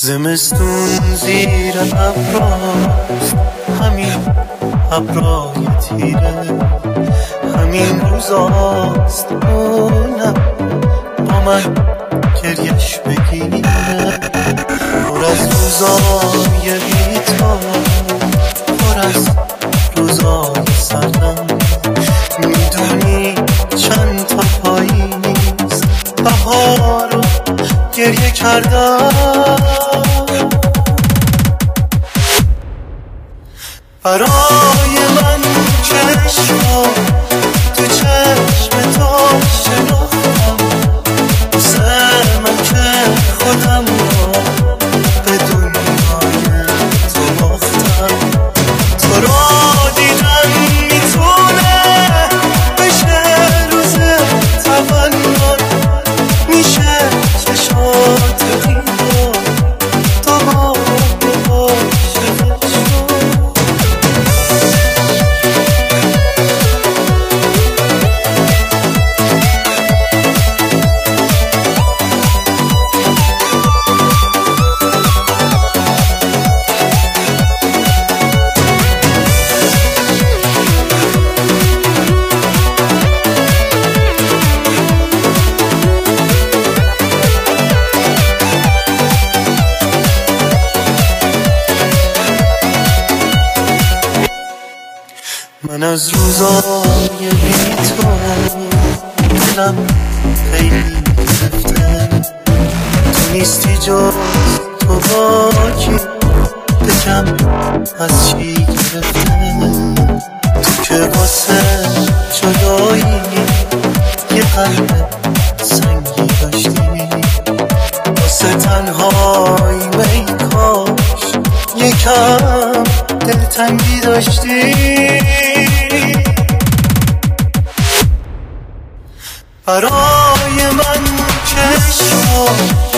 زمستون زیر ابراست، همین ابرای تیره، همین روزاست اونم با من گریش بگیره. پر از روزای بی‌تا، پر از روزای سردم، میدونی چند تا پاییز بهار رو گریه کردم. برای من چشما تو چشم تو شناختم، واسه من که خودم رو به دنیای تو باختم. تو رو دیدن میتونه بشه روز تولد، میشه چشات خیلی تو باید باشه. من از روزای بی تو دلم خیلی گرفته، تو نیستی جز تو با کی بگم از چی گرفته. تو که واسه جدایی یه قلب سنگی داشتی، واسه تنهایی می کاش یکم دلتنگی داشتی. برای من چشما